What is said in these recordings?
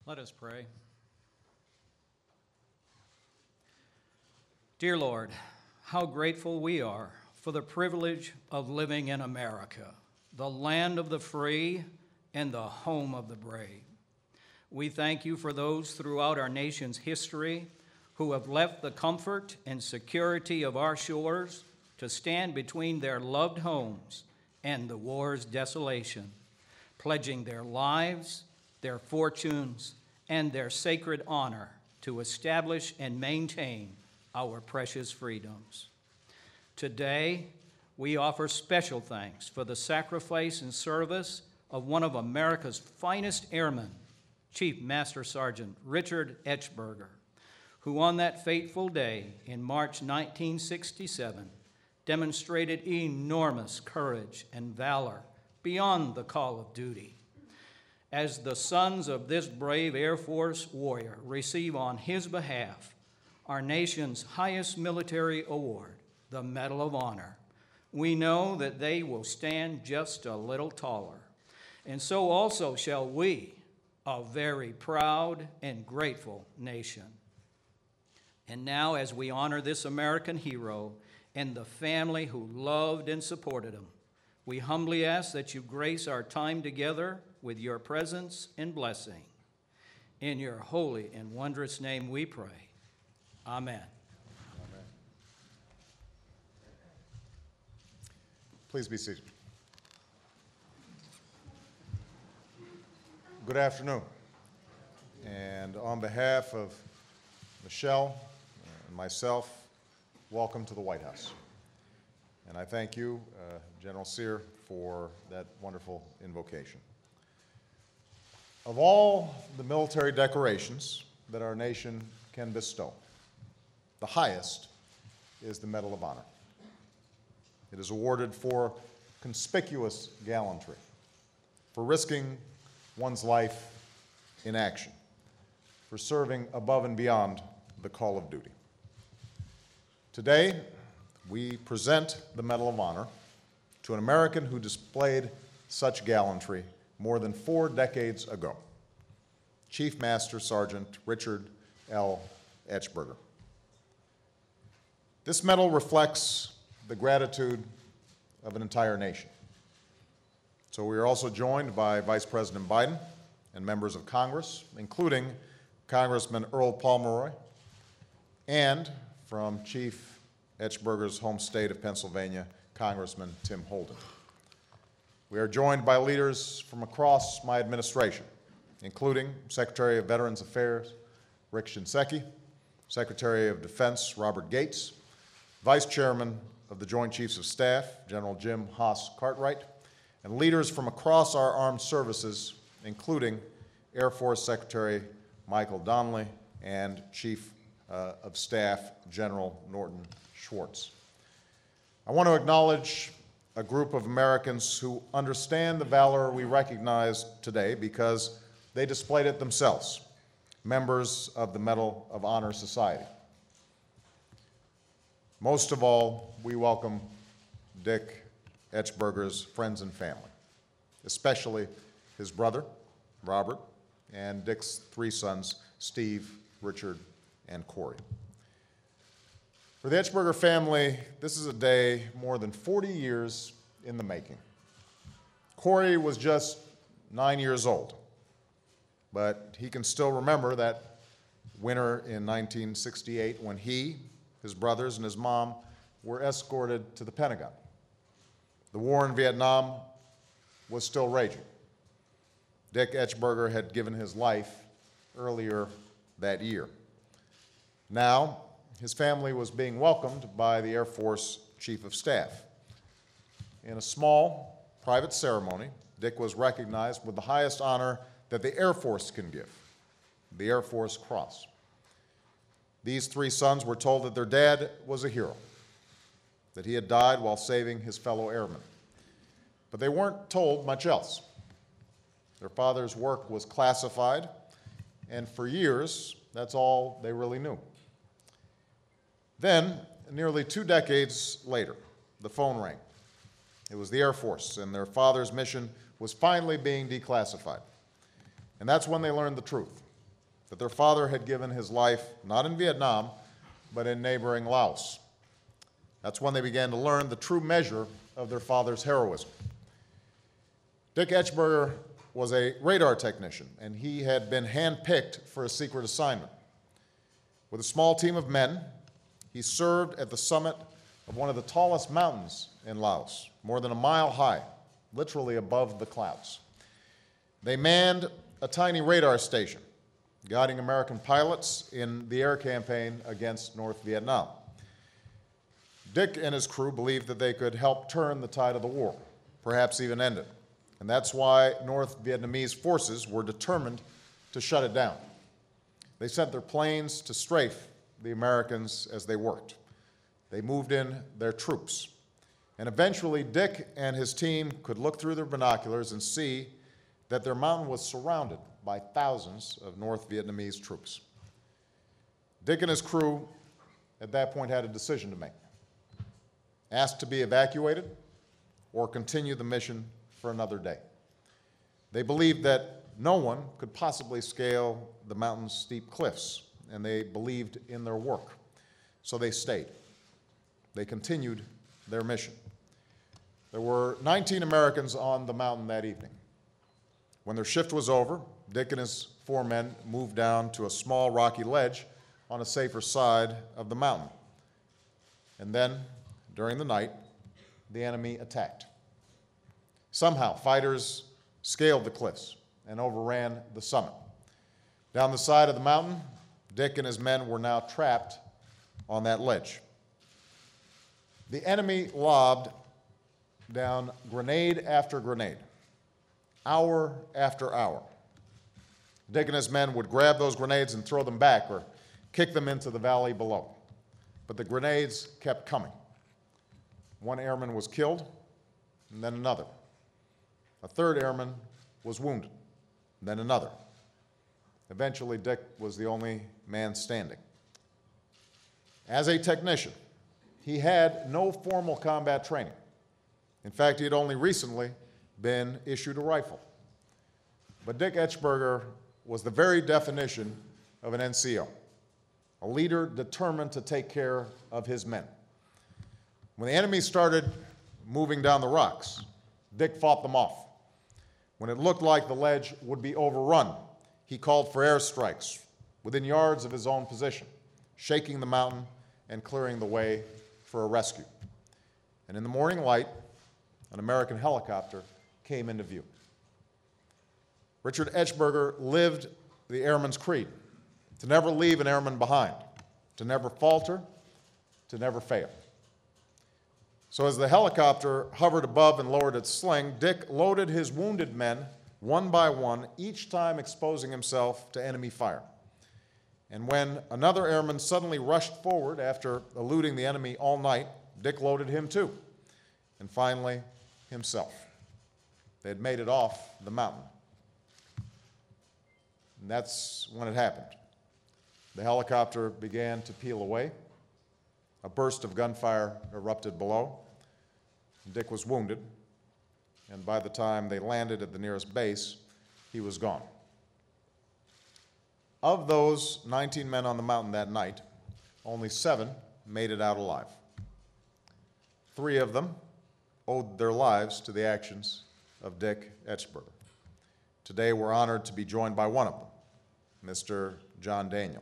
Let us pray. Dear Lord, how grateful we are for the privilege of living in America, the land of the free and the home of the brave. We thank you for those throughout our nation's history who have left the comfort and security of our shores to stand between their loved homes and the war's desolation, pledging their lives, their fortunes, and their sacred honor to establish and maintain our precious freedoms. Today, we offer special thanks for the sacrifice and service of one of America's finest airmen, Chief Master Sergeant Richard Etchberger, who on that fateful day in March 1967 demonstrated enormous courage and valor beyond the call of duty. As the sons of this brave Air Force warrior receive on his behalf our nation's highest military award, the Medal of Honor, we know that they will stand just a little taller. And so also shall we, a very proud and grateful nation. And now, as we honor this American hero and the family who loved and supported him, we humbly ask that you grace our time together with your presence and blessing. In your holy and wondrous name we pray. Amen. Amen. Please be seated. Good afternoon. And on behalf of Michelle and myself, welcome to the White House. And I thank you, General Sear, for that wonderful invocation. Of all the military decorations that our nation can bestow, the highest is the Medal of Honor. It is awarded for conspicuous gallantry, for risking one's life in action, for serving above and beyond the call of duty. Today, we present the Medal of Honor to an American who displayed such gallantry more than 4 decades ago, Chief Master Sergeant Richard L. Etchberger. This medal reflects the gratitude of an entire nation. So we are also joined by Vice President Biden and members of Congress, including Congressman Earl Pomeroy, and from Chief Etchberger's home state of Pennsylvania, Congressman Tim Holden. We are joined by leaders from across my administration, including Secretary of Veterans Affairs Rick Shinseki, Secretary of Defense Robert Gates, Vice Chairman of the Joint Chiefs of Staff General Jim Haas Cartwright, and leaders from across our armed services, including Air Force Secretary Michael Donnelly and Chief of Staff General Norton Schwartz. I want to acknowledge a group of Americans who understand the valor we recognize today because they displayed it themselves, members of the Medal of Honor Society. Most of all, we welcome Dick Etchberger's friends and family, especially his brother, Robert, and Dick's 3 sons, Steve, Richard, and Corey. For the Etchberger family, this is a day more than 40 years in the making. Corey was just 9 years old, but he can still remember that winter in 1968 when he, his brothers, and his mom were escorted to the Pentagon. The war in Vietnam was still raging. Dick Etchberger had given his life earlier that year. Now, his family was being welcomed by the Air Force Chief of Staff. In a small, private ceremony, Dick was recognized with the highest honor that the Air Force can give, the Air Force Cross. These 3 sons were told that their dad was a hero, that he had died while saving his fellow airmen. But they weren't told much else. Their father's work was classified, and for years, that's all they really knew. Then, nearly 2 decades later, the phone rang. It was the Air Force, and their father's mission was finally being declassified. And that's when they learned the truth. that their father had given his life not in Vietnam, but in neighboring Laos. That's when they began to learn the true measure of their father's heroism. Dick Etchberger was a radar technician, and he had been handpicked for a secret assignment. With a small team of men, he served at the summit of one of the tallest mountains in Laos, more than a mile high, literally above the clouds. They manned a tiny radar station, guiding American pilots in the air campaign against North Vietnam. Dick and his crew believed that they could help turn the tide of the war, perhaps even end it. And that's why North Vietnamese forces were determined to shut it down. They sent their planes to strafe the Americans as they worked. They moved in their troops. And eventually, Dick and his team could look through their binoculars and see that their mountain was surrounded by thousands of North Vietnamese troops. Dick and his crew at that point had a decision to make: asked to be evacuated or continue the mission for another day. They believed that no one could possibly scale the mountain's steep cliffs, and they believed in their work. So they stayed. They continued their mission. There were 19 Americans on the mountain that evening. When their shift was over, Dick and his 4 men moved down to a small rocky ledge on a safer side of the mountain. And then, during the night, the enemy attacked. Somehow, fighters scaled the cliffs and overran the summit. Down the side of the mountain, Dick and his men were now trapped on that ledge. The enemy lobbed down grenade after grenade, hour after hour. Dick and his men would grab those grenades and throw them back or kick them into the valley below. But the grenades kept coming. One airman was killed, and then another. A third airman was wounded, and then another. Eventually, Dick was the only man standing. As a technician, he had no formal combat training. In fact, he had only recently been issued a rifle. But Dick Etchberger was the very definition of an NCO, a leader determined to take care of his men. When the enemy started moving down the rocks, Dick fought them off. When it looked like the ledge would be overrun, he called for airstrikes within yards of his own position, shaking the mountain and clearing the way for a rescue. And in the morning light, an American helicopter came into view. Richard Etchberger lived the airman's creed: to never leave an airman behind, to never falter, to never fail. So as the helicopter hovered above and lowered its sling, Dick loaded his wounded men one by one, each time exposing himself to enemy fire. And when another airman suddenly rushed forward after eluding the enemy all night, Dick loaded him too, and finally himself. They had made it off the mountain. And that's when it happened. The helicopter began to peel away. A burst of gunfire erupted below. Dick was wounded, and by the time they landed at the nearest base, he was gone. Of those 19 men on the mountain that night, only 7 made it out alive. 3 of them owed their lives to the actions of Dick Etchberger. Today, we're honored to be joined by one of them, Mr. John Daniel.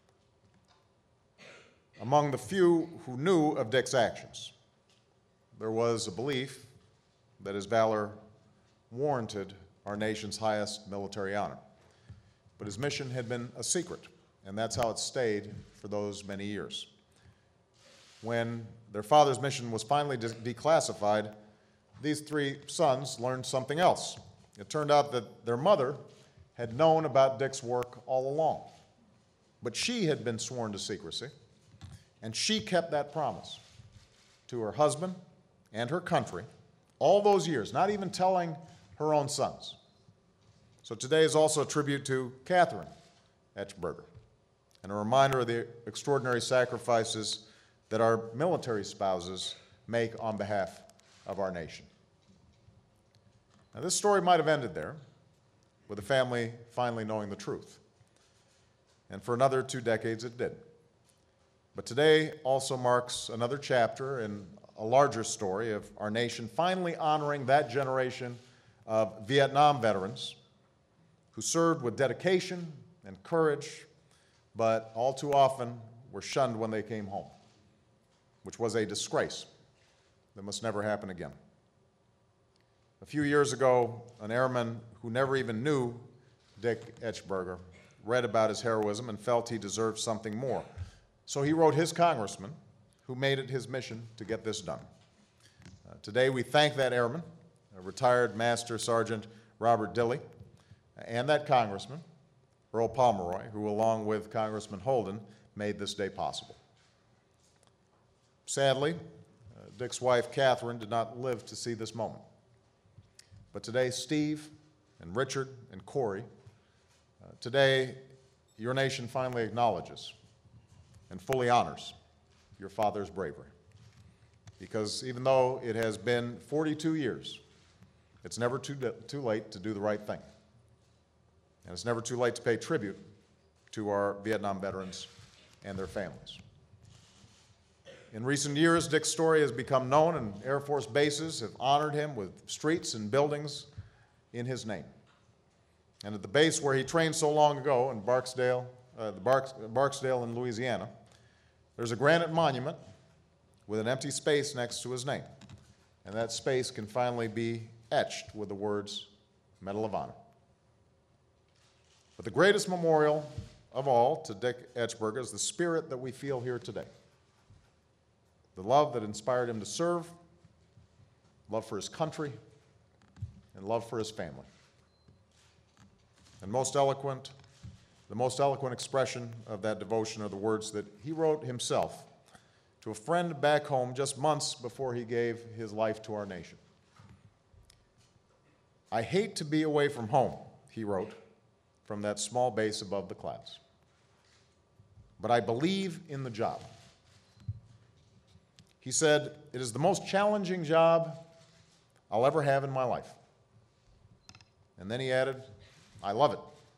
Among the few who knew of Dick's actions, there was a belief that his valor warranted our nation's highest military honor. But his mission had been a secret, and that's how it stayed for those many years. When their father's mission was finally declassified, these 3 sons learned something else. It turned out that their mother had known about Dick's work all along, but she had been sworn to secrecy, and she kept that promise to her husband and her country all those years, not even telling her own sons. So today is also a tribute to Catherine Etchberger and a reminder of the extraordinary sacrifices that our military spouses make on behalf of our nation. Now, this story might have ended there, with the family finally knowing the truth. and for another 2 decades it did. But today also marks another chapter in a larger story of our nation finally honoring that generation of Vietnam veterans who served with dedication and courage, but all too often were shunned when they came home, which was a disgrace that must never happen again. A few years ago, an airman who never even knew Dick Etchberger read about his heroism and felt he deserved something more. So he wrote his congressman, who made it his mission to get this done. Today we thank that airman, retired Master Sergeant Robert Dilley, and that congressman, Earl Pomeroy, who along with Congressman Holden made this day possible. Sadly, Dick's wife, Catherine, did not live to see this moment. But today, Steve and Richard and Corey, today your nation finally acknowledges and fully honors your father's bravery. Because even though it has been 42 years, it's never too late to do the right thing. And it's never too late to pay tribute to our Vietnam veterans and their families. In recent years, Dick's story has become known, and Air Force bases have honored him with streets and buildings in his name. And at the base where he trained so long ago in Barksdale in Louisiana, there's a granite monument with an empty space next to his name. And that space can finally be etched with the words, Medal of Honor. But the greatest memorial of all to Dick Etchberger is the spirit that we feel here today. The love that inspired him to serve, love for his country, and love for his family. And the most eloquent expression of that devotion are the words that he wrote himself to a friend back home just months before he gave his life to our nation. "I hate to be away from home," he wrote, from that small base above the clouds. "But I believe in the job." He said, "It is the most challenging job I'll ever have in my life." And then he added, "I love it."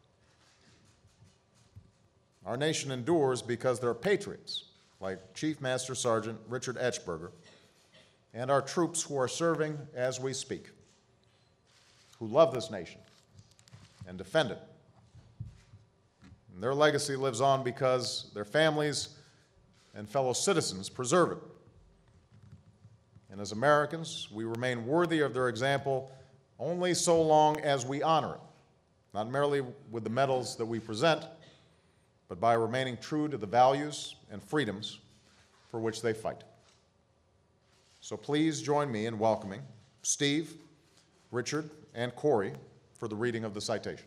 Our nation endures because there are patriots like Chief Master Sergeant Richard Etchberger and our troops who are serving as we speak, who love this nation and defend it. And their legacy lives on because their families and fellow citizens preserve it. And as Americans, we remain worthy of their example only so long as we honor it, not merely with the medals that we present, but by remaining true to the values and freedoms for which they fight. So please join me in welcoming Steve, Richard, and Corey for the reading of the citation.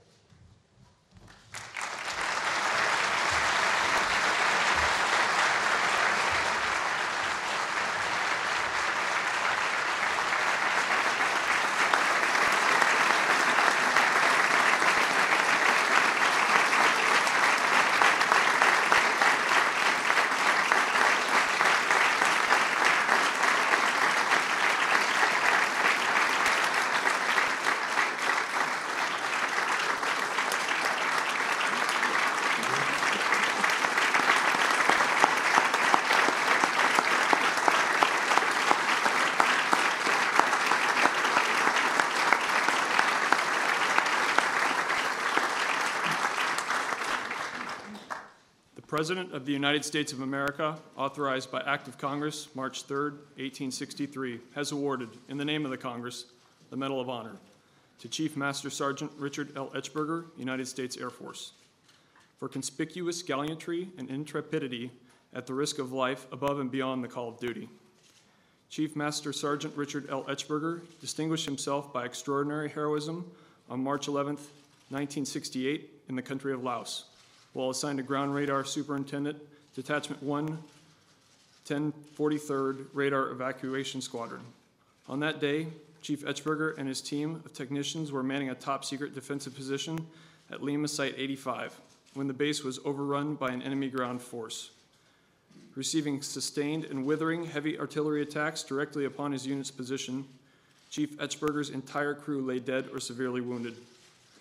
President of the United States of America, authorized by Act of Congress, March 3, 1863, has awarded, in the name of the Congress, the Medal of Honor to Chief Master Sergeant Richard L. Etchberger, United States Air Force, for conspicuous gallantry and intrepidity at the risk of life above and beyond the call of duty. Chief Master Sergeant Richard L. Etchberger distinguished himself by extraordinary heroism on March 11, 1968, in the country of Laos, while assigned to Ground Radar Superintendent, Detachment 1, 1043rd Radar Evacuation Squadron. On that day, Chief Etchberger and his team of technicians were manning a top-secret defensive position at Lima Site 85, when the base was overrun by an enemy ground force. Receiving sustained and withering heavy artillery attacks directly upon his unit's position, Chief Etchberger's entire crew lay dead or severely wounded.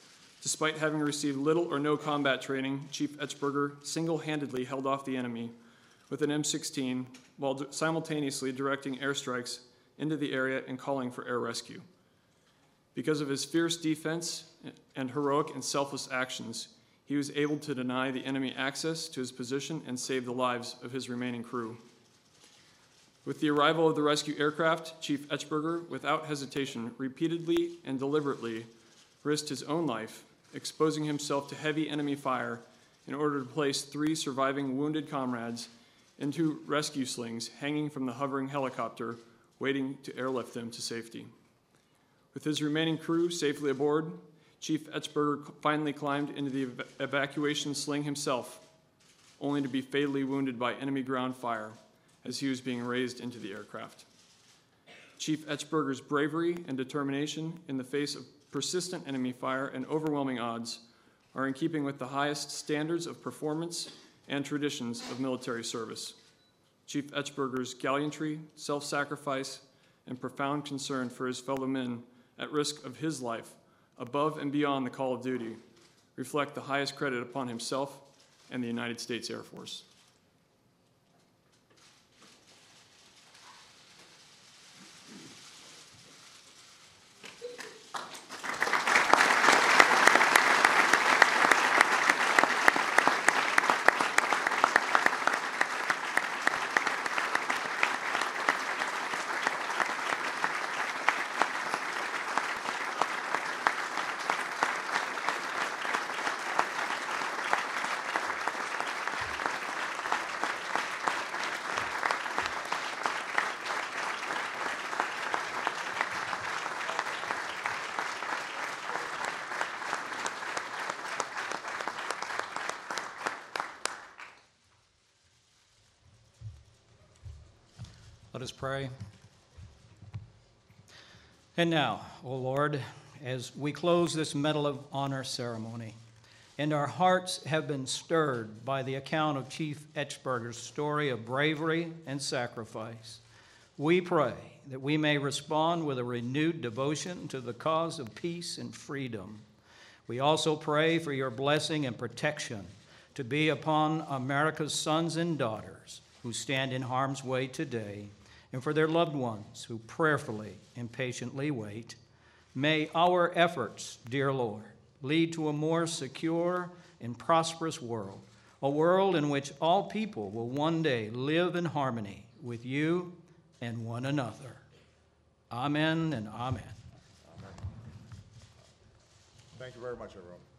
Despite having received little or no combat training, Chief Etchberger single-handedly held off the enemy with an M16 while simultaneously directing airstrikes into the area and calling for air rescue. Because of his fierce defense and heroic and selfless actions, he was able to deny the enemy access to his position and save the lives of his remaining crew. With the arrival of the rescue aircraft, Chief Etchberger, without hesitation, repeatedly and deliberately risked his own life, exposing himself to heavy enemy fire in order to place 3 surviving wounded comrades into rescue slings hanging from the hovering helicopter, waiting to airlift them to safety. With his remaining crew safely aboard, Chief Etchberger finally climbed into the evacuation sling himself, only to be fatally wounded by enemy ground fire as he was being raised into the aircraft. Chief Etchberger's bravery and determination in the face of persistent enemy fire and overwhelming odds are in keeping with the highest standards of performance and traditions of military service. Chief Etchberger's gallantry, self-sacrifice, and profound concern for his fellow men at risk of his life, above and beyond the call of duty, reflect the highest credit upon himself and the United States Air Force. Let us pray. And now, O Lord, as we close this Medal of Honor ceremony, and our hearts have been stirred by the account of Chief Etchberger's story of bravery and sacrifice, we pray that we may respond with a renewed devotion to the cause of peace and freedom. We also pray for your blessing and protection to be upon America's sons and daughters who stand in harm's way today, and for their loved ones who prayerfully and patiently wait. May our efforts, dear Lord, lead to a more secure and prosperous world, a world in which all people will one day live in harmony with you and one another. Amen and amen. Thank you very much, everyone.